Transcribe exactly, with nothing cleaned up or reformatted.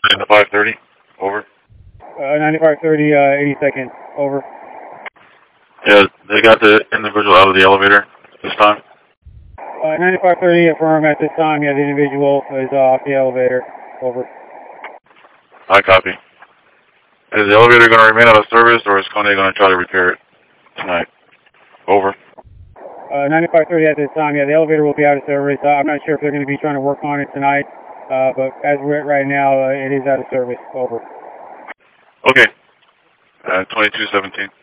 ninety-five thirty, over. Uh, ninety-five thirty, uh, eighty-second, over. Yeah, they got the individual out of the elevator this time. Uh, ninety-five thirty, affirm at this time, yeah, the individual is off the elevator, over. I copy. Is the elevator going to remain out of service, or is Conde going to try to repair it tonight? Over. Uh, ninety-five thirty at this time, yeah, the elevator will be out of service. Uh, I'm not sure if they're going to be trying to work on it tonight, uh, but as we're at right now, uh, it is out of service, over. Okay. Uh, twenty-two seventeen.